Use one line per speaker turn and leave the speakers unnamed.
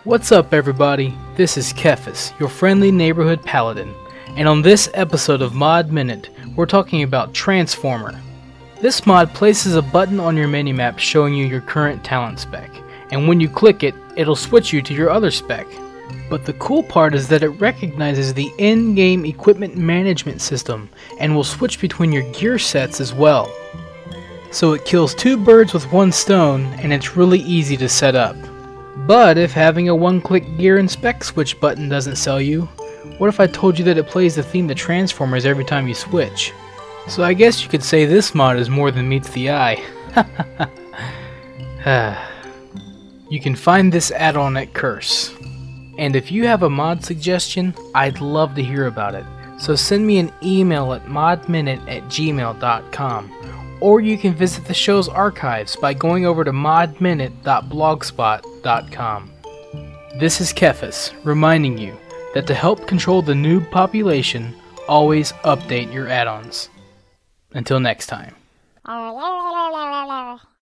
What's up, everybody? This is Kefis, your friendly neighborhood paladin, and on this episode of Mod Minute, we're talking about Transformer. This mod places a button on your minimap showing you your current talent spec, and when you click it, it'll switch you to your other spec. But the cool part is that it recognizes the in-game equipment management system and will switch between your gear sets as well. So it kills two birds with one stone, and it's really easy to set up. But if having a one-click gear and spec switch button doesn't sell you, what if I told you that it plays the theme to Transformers every time you switch? So I guess you could say this mod is more than meets the eye. You can find this add-on at Curse. And if you have a mod suggestion, I'd love to hear about it. So send me an email at modminute@gmail.com. Or you can visit the show's archives by going over to modminute.blogspot.com. This is Kefis, reminding you that to help control the noob population, always update your add-ons. Until next time.